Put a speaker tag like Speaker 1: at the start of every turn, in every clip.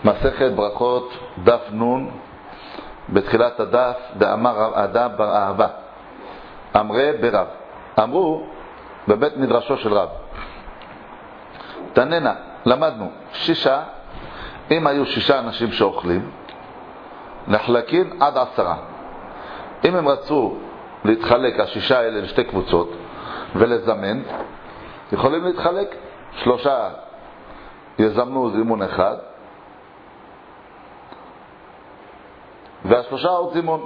Speaker 1: מסכת ברכות דף נון, בתחילת הדף, דאמר אדם בר אהבה אמרי ברב. אמרו בבית מדרשו של רב, תננה, למדנו שישה, אם היו 6 אנשים שאוכלים נחלקים עד 10. אם הם רצו להתחלק 6 האלה לשתי קבוצות ולזמן, יכולים להתחלק 3 יזמנו זימון אחד וה3 עוד זימון,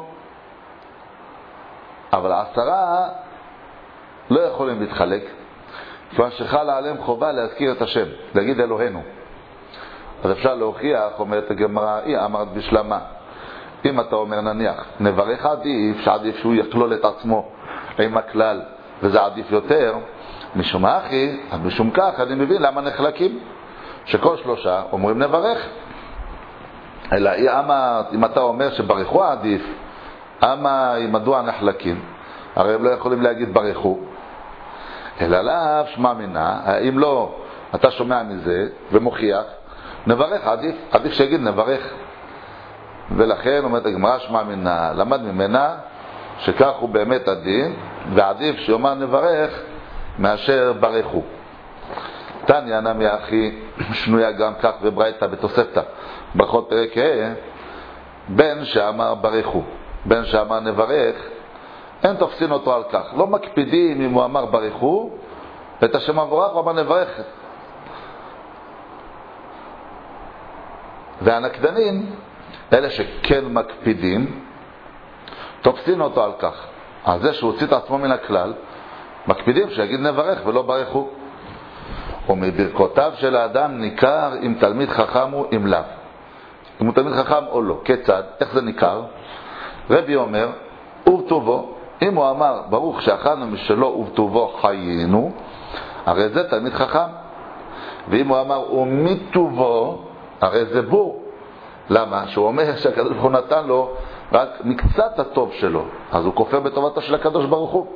Speaker 1: אבל 10 לא יכולים להתחלק, כיוון שחלה עליהם חובה להזכיר את השם, להגיד אלוהינו. אז אפשר להוכיח, אומרת הגמרא, היא אמרת בשלמה, אם אתה אומר נניח נברך עדיף, שעדיף שהוא יכלול את עצמו עם הכלל וזה עדיף יותר, משום אחי, אז משום כך אני מבין למה נחלקים, שכל 3 אומרים נברך. אלא היא אמרת, אם אתה אומר שברכו עדיף, מדוע נחלקים? הרי הם לא יכולים להגיד ברכו, אלא לאו שמע מינה. אם לא, אתה שומע מזה ומוכיח, נברך עדיף שיגיד נברך. ולכן אומרת הגמרא שמע מינה, למד ממנה שכך הוא באמת הדין, ועדיף שיאמר נברך מאשר ברכו. תניא נמי אחי, שנויה גם כך בברייתא בתוספתא ברכות פרק ה', בן שאמר ברכו, בן שאמר נברך, אין תופסין אותו על כך, לא מקפידים אם הוא אמר ברכו את השם המבורך הוא אמר נברך. והנקדנים, אלה שכן מקפידים, תופסין אותו על כך, על זה שהוא הוציא את עצמו מן הכלל, מקפידים שיגיד נברך ולא ברכו. ומברכותיו של האדם ניכר אם תלמיד חכם הוא אם לאו, אם הוא תלמיד חכם או לא. כיצד? איך זה ניכר? רבי אומר ובטובו, אם הוא אמר ברוך שאכלנו משלו ובטובו חיינו, הרי זה תלמיד חכם. ואם הוא אמר ומטובו, הרי זה בור. למה? שהוא אומר שהקדוש ברוך הוא נתן לו רק מקצת הטוב שלו, אז הוא כופר בטובתו של הקדוש ברוך הוא.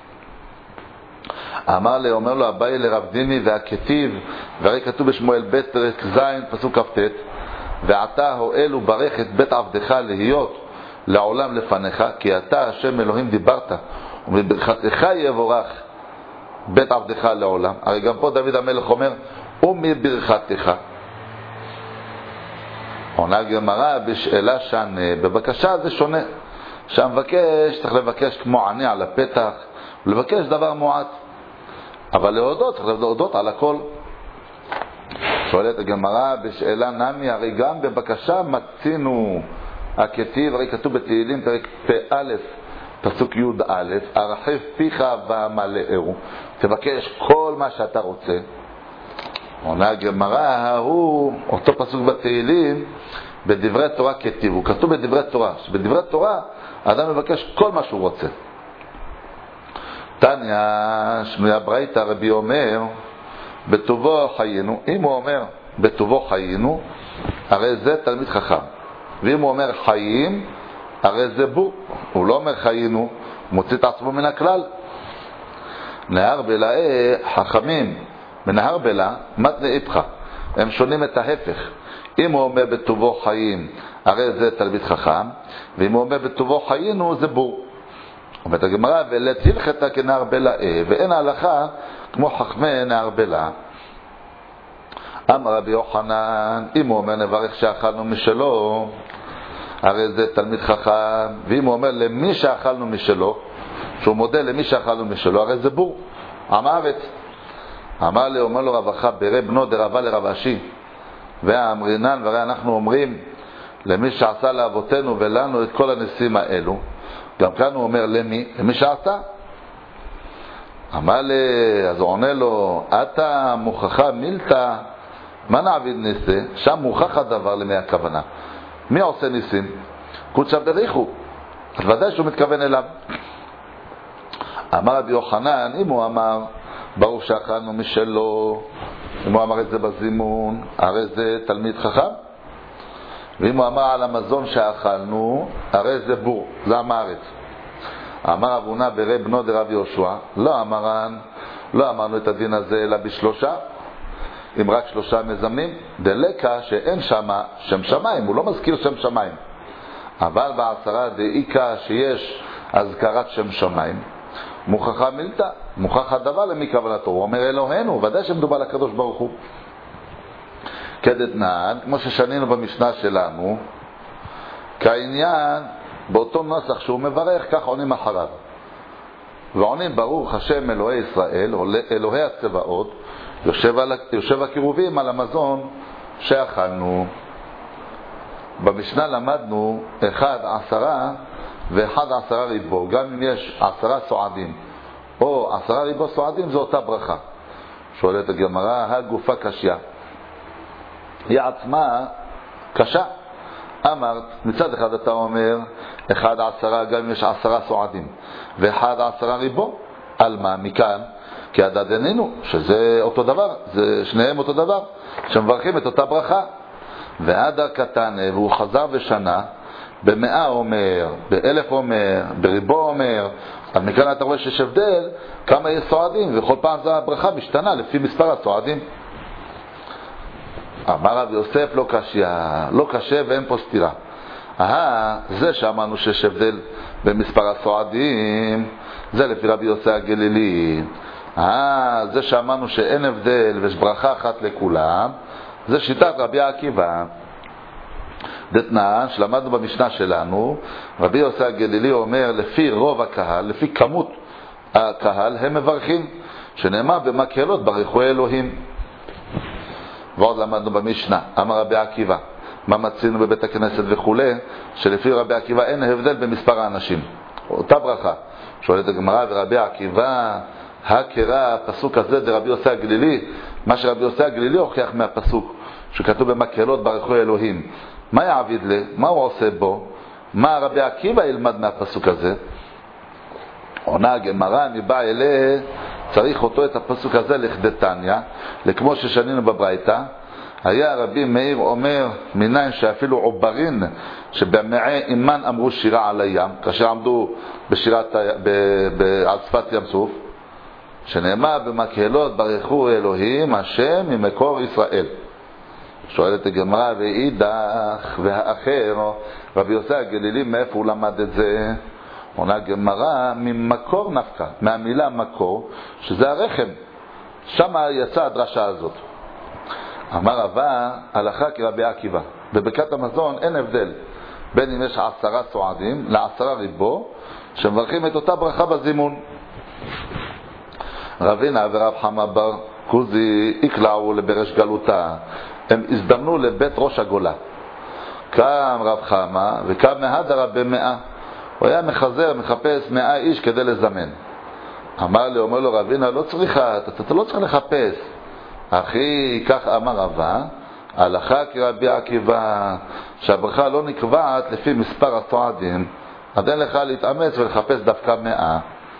Speaker 1: אומר לו אביי לרב דימי והכתיב, והרי כתוב בשמואל ב' פרק ז' פסוק כ"ט, ועתה הואל וברך את בית עבדך להיות לעולם לפניך, כי אתה השם אלוהים דיברת, ומברכתך יבורך בית עבדך לעולם. הרי גם פה דוד המלך אומר ומברכתך. עונה הגמרא בשאלה שונה, בבקשה זה שונה, שהמבקש צריך לבקש כמו עני על הפתח, ולבקש דבר מועט, אבל להודות צריך להודות על הכל. שואלת הגמרא בשאלה נמי, הרי גם בבקשה מצינו הכתיב, הרי כתוב בתהילים פרק פ"א פסוק י"א, הרחב פיך ואמלאהו, תבקש כל מה שאתה רוצה. עונה הגמרא, אותו פסוק בתהילים בדברי תורה כתיב, הוא כתוב בדברי תורה, שבדברי תורה האדם מבקש כל מה שהוא רוצה. תניא שנויה ברייתא, רבי אומר בטובו חיינו, אם הוא אומר בטובו חיינו, הרי זה תלמיד חכם. ואם הוא אומר חיים, הרי זה בור. הוא לא אומר חיינו, מוציא את עצמו מן הכלל. נהר בלעה, חכמים בנהר בלע מתנה איפך, הם שונים את ההפך. אם הוא אומר בטובו חיים, הרי זה תלמיד חכם, ואם הוא אומר בטובו חיינו, זה בור. אומרת הגמרא, ולתלכתה כנהר בלע, ואין ההלכה כמו חכמי נהר בלע. אמר רבי יוחנן, אם הוא אומר נברך שאכלנו משלו, הרי זה תלמיד חכם, ואם הוא אומר למי שאכלנו משלו, שהוא מודה למי שאכלנו משלו, הרי זה בור, עם הארץ. אמר לי, אומר לו רבך, ברי בנו דרבה לרב אשי, והאמרינן, והרי אנחנו אומרים למי שעשה לאבותינו ולנו את כל הניסים האלו, גם כאן הוא אומר למי? למי שעשה. אמר לי, אז הוא עונה לו, אתה מוכחה מילתא, מה נעביד ניסה? שם מוכח הדבר למי הכוונה. מי עושה ניסים? קודשא בריחו, אז ודאי שהוא מתכוון אליו. אמר רבי יוחנן, אם הוא אמר ברוך שאכלנו משלו, אם הוא אמר את זה בזימון, הרי זה תלמיד חכם. ואם הוא אמר על המזון שאכלנו, הרי זה בור, זה עם הארץ. אמר אבונה ברי בנו דרב יהושע, לא אמרנו את הדין הזה אלא ב3, אם רק 3 מזמנים, דלקה שאין שמה שם שמיים, הוא לא מזכיר שם שמיים. אבל בעשרה דאיקה שיש הזכרת שם שמיים, מוכחה מילתא, מוכח הדבר למי כוונתו. הוא אומר אלוהינו, ודאי שמדובר על הקדוש ברוך הוא. כדתנן, כמו ששנינו במשנה שלנו, כעניין באותו נוסח שהוא מברך, כך עונים אחריו. ועונים ברוך השם אלוהי ישראל, אלוהי הצבאות, יושב הקירובים על המזון שאכלנו. במשנה למדנו 1 10 ו1 10 ריבו. גם אם יש 10 סועדים או 10 ריבו סועדים, זו אותה ברכה. שואלת הגמרא, הגופה קשיא, היא עצמה קשה. אמרת, מצד אחד אתה אומר 1 10 גם אם יש 10 סועדים ו1 10 ריבו, על מה? מכאן כי הדדנינו שזה אותו דבר, זה שניהם אותו דבר, שמברכים את אותה ברכה. ועד הקטן, והוא חזר ושנה, ב100 אומר, ב1000 אומר, בריבו אומר. אז מכאן אתה רואה שיש הבדל כמה יש סועדים, וכל פעם זו הברכה משתנה לפי מספר הסועדים. אמר רב יוסף, לא קשה, לא קשה ואין פה סתירה. זה שאמרנו שיש הבדל במספר הסועדים, זה לפי רבי יוסף הגלילי. זה שאמרנו שאין הבדל ויש ברכה אחת לכולם, זה שיטת רבי עקיבא. דתנן, שלמדנו במשנה שלנו, רבי יוסף הגלילי אומר לפי רוב הקהל, לפי כמות הקהל הם מברכים, שנאמר במקהלות ברכו אלוהים. ועוד למדנו במשנה, אמר רבי עקיבא, מה מצינו בבית הכנסת וכו', שלפי רבי עקיבא אין הבדל במספר האנשים, אותה ברכה. שואלת הגמרא, ורבי עקיבא הקרא הפסוק הזה דרבי יוסף הגלילי, מה שרבי יוסף הגלילי הוכיח מהפסוק שכתוב במקהלות ברכו אלוהים, מה יעביד לה? מה הוא עושה בו? מה רבי עקיבא ילמד מהפסוק הזה? עונה הגמרא, מבא אלה צריך אותו את הפסוק הזה לכדתניא, לכמו ששנינו בברייתא. היה רבי מאיר אומר, מניין שאפילו עוברין שבמעי אימן אמרו שירה על הים, כאשר עמדו על שפת ים סוף, שנאמר במקהלות ברכו אלוהים השם ממקור ישראל. שואלת הגמרא, ואידך והאחר, רבי יוסף הגלילי, מאיפה הוא למד את זה? עונה הגמרא, ממקור נפקא, מהמילה מקור, שזה הרחם, שם יצאה הדרשה הזאת. אמר רבא, הלכה כרבי עקיבא, בברכת המזון אין הבדל בין אם יש 10 סועדים ל10 ריבו, שמברכים את אותה ברכה בזימון. רבינה ורב חמא בר קוזי יקלעו לבריש גלותה, הם הזדמנו לבית ראש הגולה. קם רב חמא וקם מהדר ב100, הוא היה מחפש 100 איש כדי לזמן. אומר לו רבינה, אתה לא צריך לחפש. אחי, כך אמר רבא, הלכה כרבי עקיבא, שהברכה לא נקבעת לפי מספר הסועדים, אז אין לך להתאמץ ולחפש דווקא 100.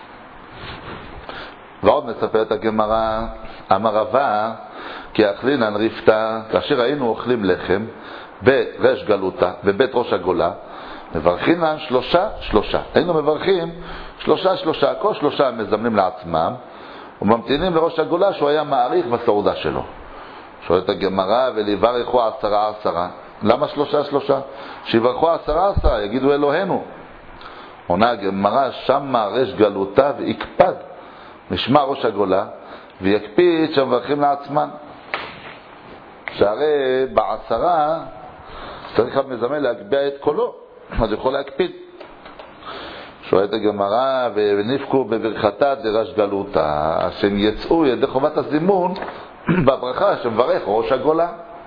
Speaker 1: ועוד מספרת הגמרא, אמר רבא, כי אכלינן רפתה, כאשר היינו אוכלים לחם בריש גלותה, בבית ראש הגולה, מברכינן 3 3. היינו מברכים 3 3, כל 3 מזמנים לעצמם, וממתינים לראש הגולה שהוא היה מעריך בסעודה שלו. שואלת הגמרא, ולברכו 10 10. למה 3 3? שיברכו 10 10, יגידו אלוהינו. עונה הגמרא, שמה ריש גלותה ויקפד, נשמע ראש הגולה, ויקפיד שמברכים לעצמן. שהרי ב10 צריך המזמן להגביה את קולו, אז יכול להקפיד. שואלת הגמרא, ונפקו בברכתה דרש גלותה, שהם יצאו ידי חובת הזימון בברכה שמברך ראש הגולה.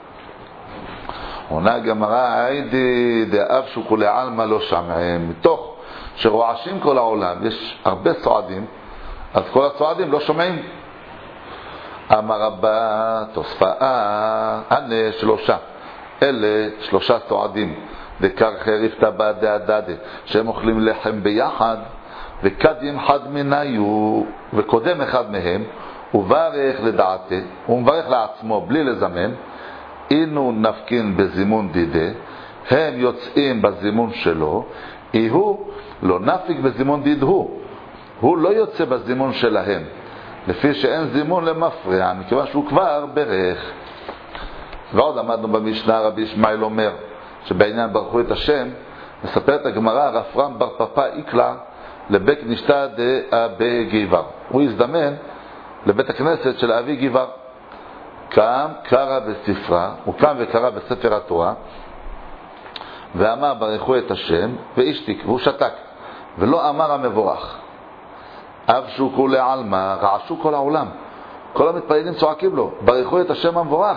Speaker 1: עונה הגמרא, היידי דאב שוקולי עלמא לא שמעם, מתוך שרועשים כל העולם, יש הרבה סועדים, אז כל הסועדים לא שומעים. אמר רבא תוספאה, הנה 3, אלה 3 סועדים, דקר חריפתא בדעדדה, שהם אוכלים לחם ביחד, וקדים חד מניו, וקודם אחד מהם, וברך לדעתה, הוא מברך לעצמו בלי לזמן, אינו נפקין בזימון דידה, הם יוצאים בזימון שלו, איהו לא נפיק בזימון דידהו, הוא לא יוצא בזימון שלהם, לפי שאין זימון למפריע, מכיוון שהוא כבר ברך. ועוד עמדנו במשנה, רבי ישמעאל אומר, שבעניין ברכו את השם, מספרת הגמרא, רפרם בר פפא איקלה לבית נשתא דאבי גיבר. הוא הזדמן לבית הכנסת של אבי גיבר. קם, קרא בספרה, הוא קם וקרא בספר התורה, ואמר ברכו את השם, והשתיק, והוא שתק, ולא אמר המבורך. אבשו כולי עלמא, רעשו כל העולם. כל המתפללים צועקים לו, ברכו את השם המבורך.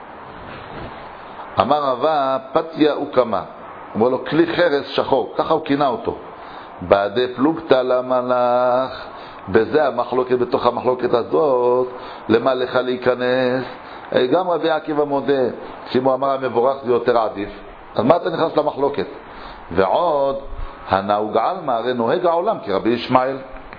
Speaker 1: אמר רבה, פתיה וקמה. אמר לו, כלי חרס שחור, ככה הוא כינה אותו. בעדי פלוגתא למלאך. בזה המחלוקת, בתוך המחלוקת הזאת, למה לך להיכנס? גם רבי עקיבא מודה, שאם הוא אמר המבורך זה יותר עדיף. אז מה אתה נכנס למחלוקת? ועוד, הנהוג עלמא, הרי נוהג העולם כרבי ישמעאל.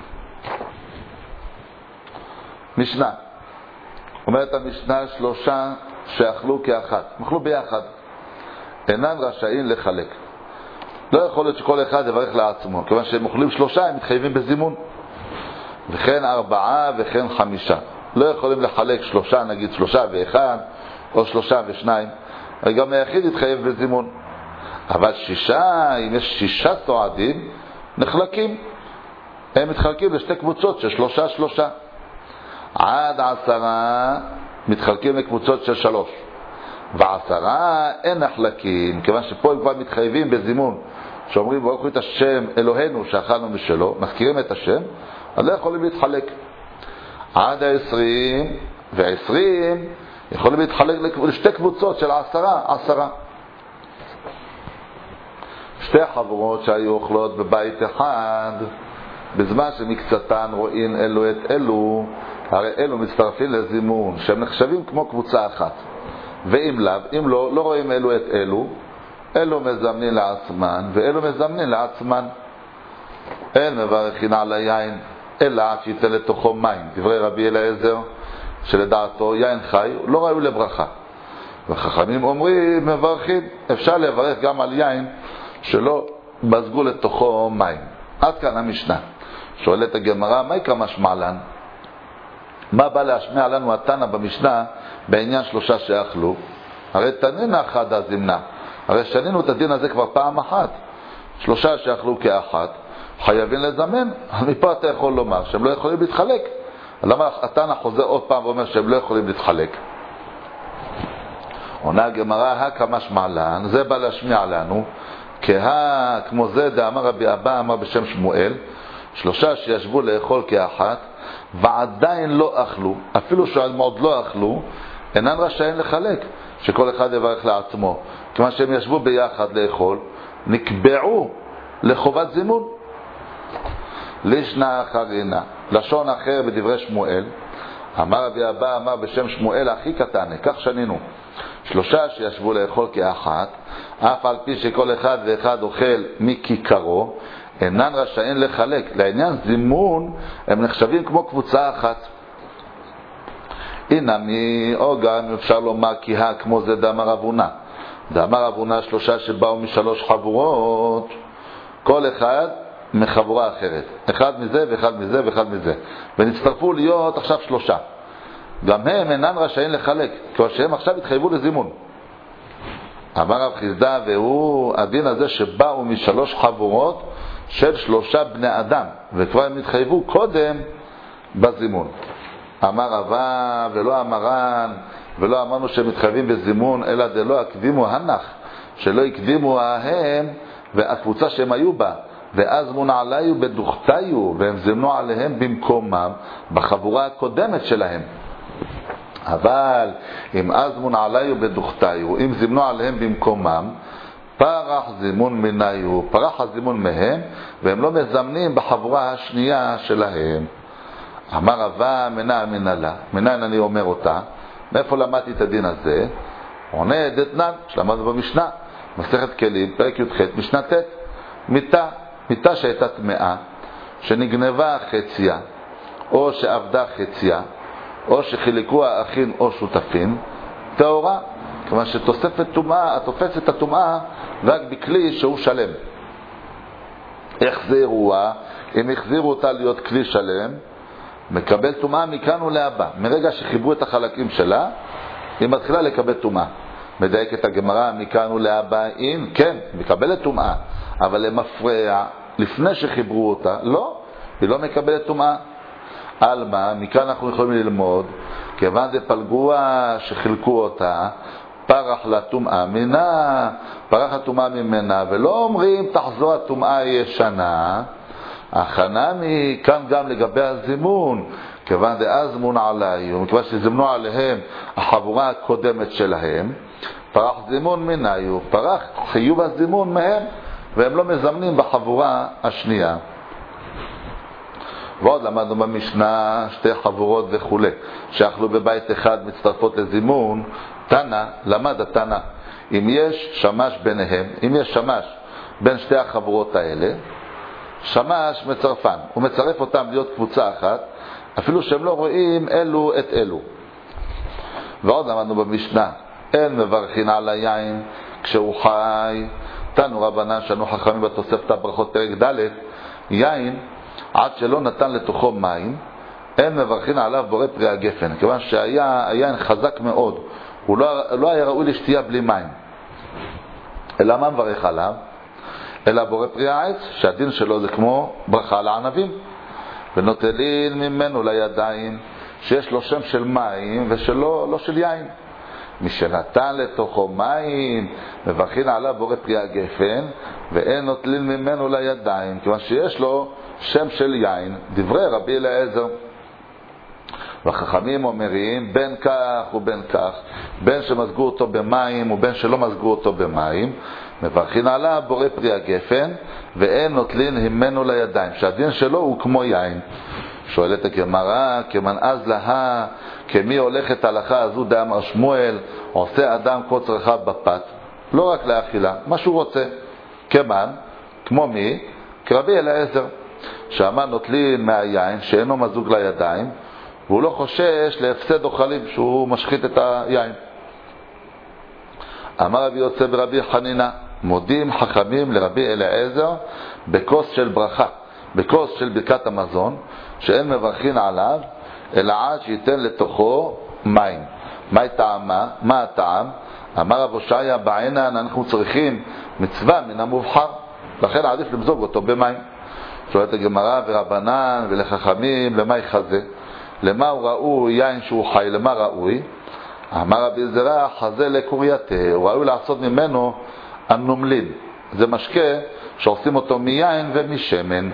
Speaker 1: משנה. אומרת המשנה, 3 שאכלו כאחת. הם אכלו ביחד. אינם רשאים לחלק. לא יכול להיות שכל אחד יברך לעצמו. כיוון שהם אוכלים 3, הם מתחייבים בזימון. וכן 4 וכן 5. לא יכולים לחלק 3, נגיד 3 ו1, או 3 ו2. גם היחיד יתחייב בזימון. אבל 6, אם יש 6 סועדים, נחלקים. הם מתחלקים לשתי קבוצות של 3. עד 10 מתחלקים לקבוצות של 3. ו10 אין נחלקים, כיוון שפה הם כבר מתחייבים בזימון. שאומרים ברכו את השם אלוהינו שאכלנו משלו, מזכירים את השם, אז לא יכולים להתחלק. עד 20 ו20 יכולים להתחלק לשתי קבוצות של 10. שתי חבורות שהיו אוכלות בבית אחד, בזמן שמקצתן רואים אלו את אלו, הרי אלו מצטרפים לזימון, שהם נחשבים כמו קבוצה אחת. ואם לאו, אם לא רואים אלו את אלו, אלו מזמנים לעצמן, ואלו מזמנים לעצמן. אין מברכין על היין, אלא אף ייתן לתוכו מים. דברי רבי אליעזר, שלדעתו יין חי, לא ראוי לברכה. וחכמים אומרים, מברכין, אפשר לברך גם על יין, שלא מזגו לתוכו מים. עד כאן המשנה. שואלת הגמרא, מה יקרא משמע לן? מה בא להשמיע לנו התנא במשנה בעניין 3 שאכלו? הרי תנינא חדא זימנה. הרי שנינו את הדין הזה כבר פעם אחת. 3 שאכלו כאחת, חייבים לזמן. מפה אתה יכול לומר שהם לא יכולים להתחלק. למה התנא חוזר עוד פעם ואומר שהם לא יכולים להתחלק? עונה הגמרא, הקא משמע לן, זה בא להשמיע לנו, כמו זה דאמר רבי אבא אמר בשם שמואל, 3 שישבו לאכול כאחת, ועדיין לא אכלו, אפילו שהם עוד לא אכלו, אינן רשאים לחלק, שכל אחד יברך לעצמו. כיוון שהם ישבו ביחד לאכול, נקבעו לחובת זימון. לישנא אחרינה, לשון אחר בדברי שמואל, אמר רבי אבא אמר בשם שמואל הכי קטן, כך שנינו. 3 שישבו לאכול כאחת, אף על פי שכל אחד ואחד אוכל מכיכרו, אינן רשאים לחלק. לעניין זימון הם נחשבים כמו קבוצה אחת. הנה או גם אפשר לומר כי כמו זה דאמר אבונה. דאמר אבונה 3 שבאו מ3 חבורות, כל אחד מחבורה אחרת. אחד מזה ואחד מזה ואחד מזה. ונצטרפו להיות עכשיו 3. גם הם אינן רשאים לחלק, כי שהם עכשיו התחייבו לזימון. אמר רב חיסדא, והוא הדין הזה שבאו מ3 חבורות של 3 בני אדם, וכבר הם התחייבו קודם בזימון. אמר רבא ולא אמרן, ולא אמרנו שהם מתחייבים בזימון, אלא דלא הקדימו הנח, שלא הקדימו ההם והקבוצה שהם היו בה, ואז מונה עליו בדוכתיו, והם זימנו עליהם במקומם בחבורה הקודמת שלהם. אבל אם אז מונה עליו בדוכתיו, אם זימנו עליהם במקומם, פרח זימון מניו, פרח הזימון מהם, והם לא מזמנים בחבורה השנייה שלהם. אמר רבא מנע מנהלה, מנהל אני אומר אותה, מאיפה למדתי את הדין הזה? עונה דתנן, שלמדנו במשנה, מסכת כלים, פרק י"ח, משנה ט', מיטה שהייתה טמאה, שנגנבה חציה, או שעבדה חציה, או שחילקו האחים או שותפים, טהורה, כיוון שתוספת טומאה, התופסת את הטומאה רק בכלי שהוא שלם. החזירוה, אם החזירו אותה להיות כלי שלם, מקבל טומאה מכאן ולהבא. מרגע שחיברו את החלקים שלה, היא מתחילה לקבל טומאה. מדייק את הגמרא, מכאן ולהבא, אם כן, מקבלת טומאה, אבל למפרע, לפני שחיברו אותה, לא, היא לא מקבלת טומאה. על מה? מכאן אנחנו יכולים ללמוד, כיוון דפלגוה שחילקו אותה, פרח לטומאה מנה, פרח הטומאה ממנה, ולא אומרים תחזור הטומאה הישנה, הכנה מכאן גם לגבי הזימון, כיוון דאזמון עליי, ומכיוון שזימנו עליהם החבורה הקודמת שלהם, פרח זימון מנהיו, פרח חיוב הזימון מהם, והם לא מזמנים בחבורה השנייה. ועוד למדנו במשנה שתי חבורות וכו' שאכלו בבית אחד מצטרפות לזימון. תנא, למד התנא, אם יש שמש ביניהם, אם יש שמש בין שתי החבורות האלה, שמש מצרפן, הוא מצרף אותם להיות קבוצה אחת, אפילו שהם לא רואים אלו את אלו. ועוד למדנו במשנה, אין מברכין על היין כשהוא חי. תנו רבנן שנו חכמים בתוספת הברכות פרק ד', יין עד שלא נתן לתוכו מים, אין מברכין עליו בורא פרי הגפן, כיוון שהיין חזק מאוד, הוא לא היה ראוי לשתייה בלי מים. אלא מה מברך עליו? אלא בורא פרי העץ, שהדין שלו זה כמו ברכה לענבים, ונוטלין ממנו לידיים, שיש לו שם של מים ושלא של יין. מי שנתן לתוכו מים, מברכין עליו בורא פרי הגפן, ואין נוטלין ממנו לידיים, כיוון שיש לו שם של יין. דברי רבי אליעזר. והחכמים אומרים בין כך ובין כך, בין שמזגו אותו במים ובין שלא מזגו אותו במים, מברכין עליו בורא פרי הגפן, ואין נוטלין ממנו לידיים, שהדין שלו הוא כמו יין. שואלת הגמרא, כמנעז לה, כמי הולכת הלכה הזו דאמר שמואל, עושה אדם כל צרכיו בפת, לא רק לאכילה, מה שהוא רוצה. כמן, כמו מי? כרבי אליעזר, שאמר נוטלין מהיין שאינו מזוג לידיים, והוא לא חושש להפסד אוכלים שהוא משחית את היין. אמר רבי יוצא ברבי חנינה, מודים חכמים לרבי אליעזר בכוס של ברכה, בכוס של ברכת המזון, שאין מברכין עליו אלא עד שייתן לתוכו מים. מה טעמה? מה הטעם? אמר רב הושעיה, בעינן אנחנו צריכים מצווה מן המובחר, לכן עדיף למזוג אותו במים. שואלת הגמרא, ורבנן ולחכמים למה יחזה? למה הוא ראוי יין שהוא חי? למה ראוי? אמר רבי זרע, חזה לקורייתה, הוא ראוי לעשות ממנו הנומלין, זה משקה שעושים אותו מיין ומשמן.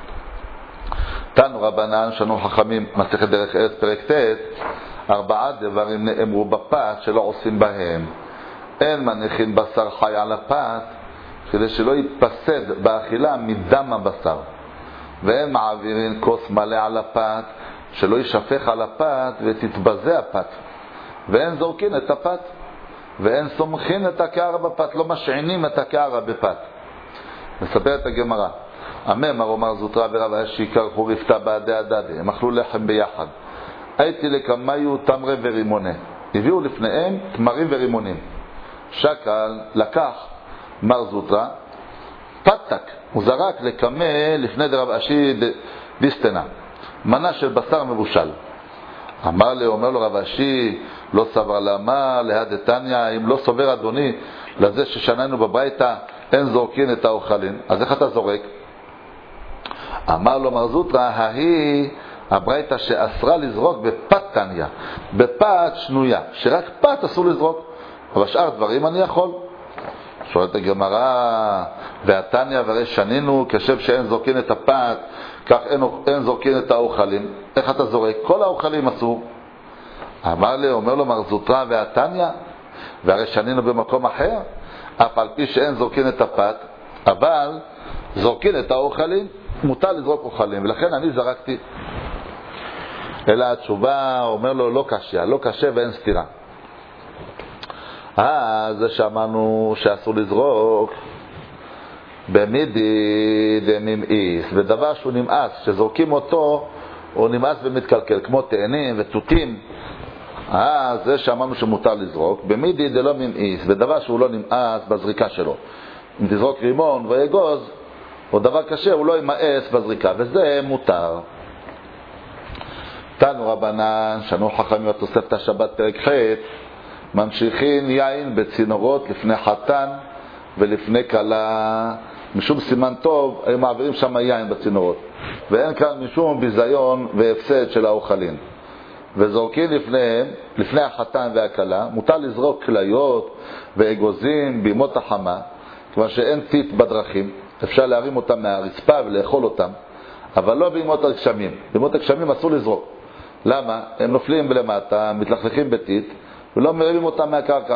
Speaker 1: תנו רבנן שנו חכמים, מסכת דרך ארץ פרק ט', 4 דברים נאמרו בפת שלא עושים בהם. אין מניחין בשר חי על הפת, כדי שלא ייפסד באכילה מדם הבשר, ואין מעבירין כוס מלא על הפת, שלא יישפך על הפת ותתבזה הפת, ואין זורקין את הפת, ואין סומכין את הקערה בפת, לא משעינים את הקערה בפת. מספרת הגמרא, המאמר אומר זוטרא ורב אשי קרחו רפתה בעדי הדדי, הם אכלו לחם ביחד. הייתי לקמיו תמרה ורימונה, הביאו לפניהם תמרים ורימונים. שקל לקח מר זוטרא, פתק, הוא זרק לקמה לפני דרב אשי דיסטנה, מנה של בשר מבושל. אומר לו רב אשי, לא סבר למה להדתניה, אם לא סובר אדוני לזה ששננו בברייתא אין זורקין את האוכלין, אז איך אתה זורק? אמר לו מר זוטרא, ההיא הברייתא שאסרה לזרוק בפת תניה, בפת שנויה, שרק פת אסור לזרוק, אבל שאר דברים אני יכול. שואלת הגמרא, והתניה והרי שנינו כשם שאין זורקין את הפת, כך אין זורקין את האוכלים. איך אתה זורק? כל האוכלים אסור. אומר לו מר זוטרא, והתניה והרי שנינו במקום אחר, אף על פי שאין זורקין את הפת, אבל זורקין את האוכלים, מותר לזרוק אוכלים, ולכן אני זרקתי. אלא התשובה, אומר לו, לא קשה, לא קשה ואין סתירה. זה שאמרנו שאסור לזרוק במידי דממאיס, ודבר שהוא נמאס, שזורקים אותו הוא נמאס ומתקלקל, כמו תאנים ותותים. זה שאמרנו שמותר לזרוק במידי דלא ממאיס, ודבר שהוא לא נמאס בזריקה שלו. אם תזרוק רימון ויגוז או דבר קשה, הוא לא ימאס בזריקה, וזה מותר. תנו רבנן, שנו חכמים בתוספת השבת פרק ח', ממשיכים יין בצינורות לפני חתן ולפני כלה, משום סימן טוב הם מעבירים שם יין בצינורות, ואין כאן משום ביזיון והפסד של האוכלים, וזורקים לפניהם, לפני החתן והכלה. מותר לזרוק כליות ואגוזים בימות החמה, כיוון שאין טיט בדרכים, אפשר להרים אותם מהרצפה ולאכול אותם, אבל לא בימות הגשמים. בימות הגשמים אסור לזרוק. למה? הם נופלים למטה, מתלכלכים בטיט, ולא מרימים אותם מהקרקע.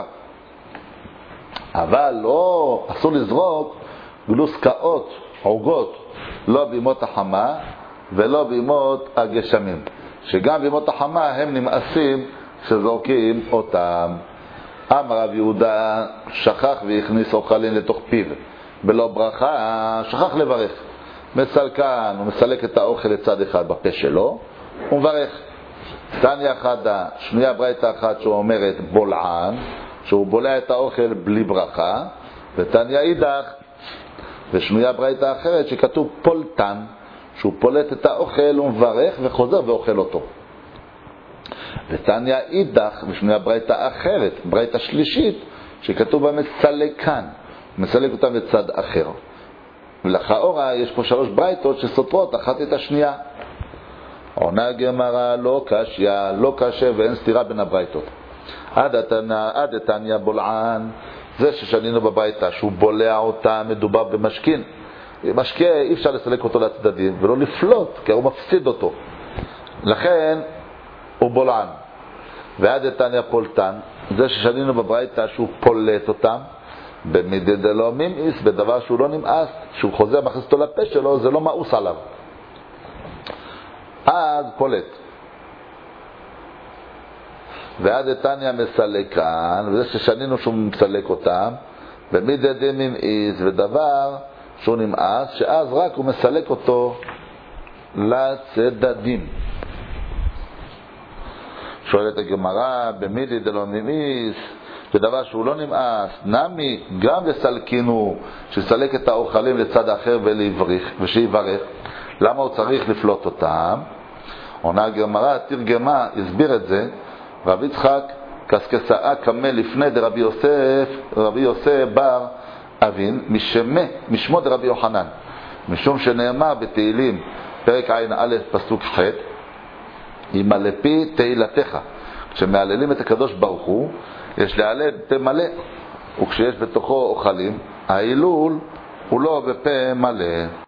Speaker 1: אבל לא, אסור לזרוק גלוסקאות, עוגות, לא בימות החמה ולא בימות הגשמים, שגם בימות החמה הם נמאסים שזורקים אותם. אמר רב יהודה, שכח והכניס אוכלים לתוך פיו בלא ברכה, שכח לברך. מסלקן, הוא מסלק את האוכל לצד אחד בפה שלו, הוא מברך. תניא חדה, שנייה ברייתא אחת שאומרת בולען, שהוא בולע את האוכל בלי ברכה, ותניא אידך, ושנייה ברייתא אחרת שכתוב פולטן, שהוא פולט את האוכל ומברך וחוזר ואוכל אותו. ותניא אידך, ושנייה ברייתא אחרת, ברייתא שלישית, שכתוב במסלקן, מסלק אותם לצד אחר. ולכאורה יש פה 3 ברייתות שסותרות אחת את השנייה. עונה גמרא, לא קשיא, לא קשה ואין סתירה בין הברייתות. עד תניא בולען, זה ששנינו בברייתא שהוא בולע אותה, מדובר במשכין. משקה אי אפשר לסלק אותו לצדדים ולא לפלוט, כי הוא מפסיד אותו, לכן הוא בולען. ועד תניא פולטן, זה ששנינו בברייתא שהוא פולט אותם, במידי דלא ממאיס, בדבר שהוא לא נמאס, שהוא חוזר מכניס אותו לפה שלו, זה לא מאוס עליו, אז פולט. ועד תניא מסלקן, וזה ששנינו שהוא מסלק אותם, במידי דממאיס, ודבר שהוא נמאס, שאז רק הוא מסלק אותו לצדדים. שואלת הגמרא, במידי דלא ממאיס, בדבר שהוא לא נמאס, נמי גם לסלקינו, שסלק את האוכלים לצד אחר ושיברך. למה הוא צריך לפלוט אותם? עונה הגמרא, תרגמה, הסביר את זה, רב יצחק קסקסאה קמה לפני דרבי יוסף, רבי יוסף בר אבין, משמו דרבי יוחנן, משום שנאמר בתהילים פרק ע"א פסוק ח', ימלא פי תהילתך. כשמהללים את הקדוש ברוך הוא יש להלל פה מלא, וכשיש בתוכו אוכלים ההילול הוא לא בפה מלא.